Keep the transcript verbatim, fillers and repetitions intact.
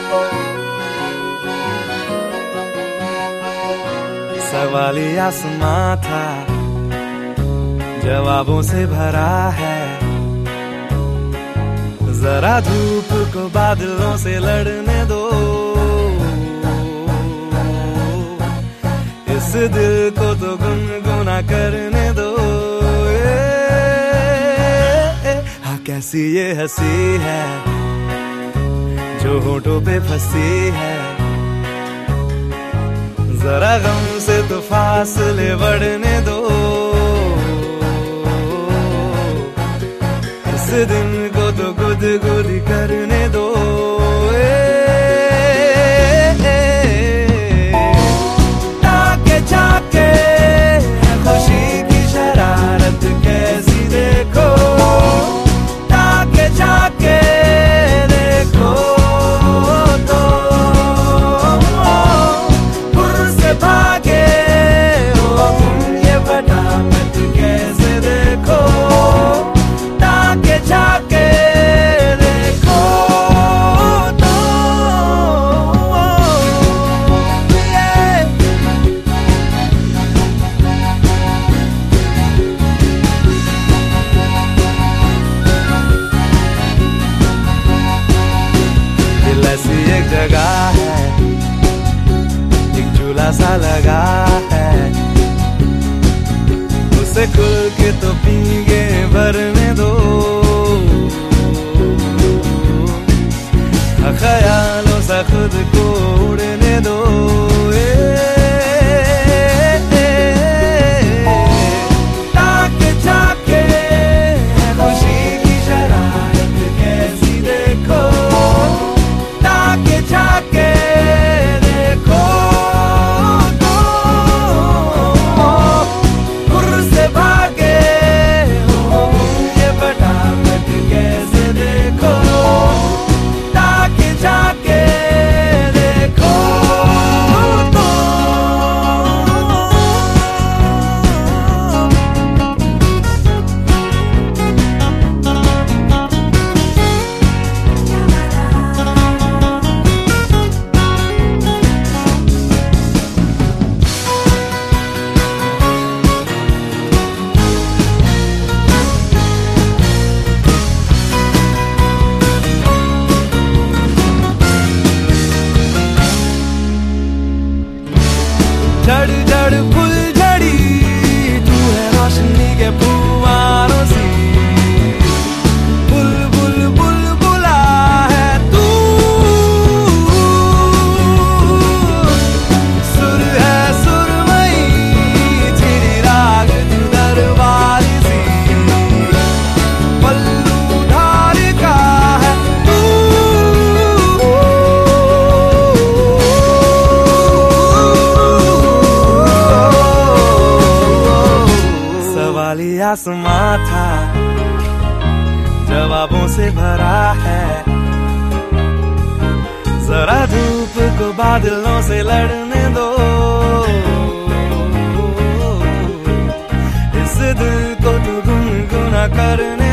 सवाली आसमां था, जवाबों से भरा है। जरा धूप को बादलों से लड़ने दो, इस दिल को तो गुनगुना करने दो। ए, ए, हाँ कैसी ये हंसी है जो होठों पे फंसी है। जरा गम से तो फासले बढ़ने दो, इस दिन को तो गुदगुदी करने दो। ए, ए, ए, ताके झाके खुशी की शरारत कैसी देखो, ताके झाके देखो तो पुर से भागे हो तुम ये फटाफट कैसे देखो, ताके झाके देखो तो ये दिल ऐसी एक जगह है, एक झूला सा लगा है, उसे खुल के तो पींगे भरने दो। ख्यालों से खुद को उड़ने दो। ए, ए, ए, ताके झाके खुशी की शरारत कैसी देखो, ताके झाके देखो तो पुर से भागे हो ये फटाफट कैसे देखो, ताके झाके देखो तो जड़ जड़ फुलझड़ी तू है रोशनी के फुवारों सी, बुल बुल बुल बुला है तू, सुर है सुरमई चिड़ी राग दरबारी सी, पल्लू ढाल का है तू। सवाली आसमां था, जवाबों से भरा है। जरा धूप को बादलों से लड़ने दो, इस दिल को तो गुनगुना करने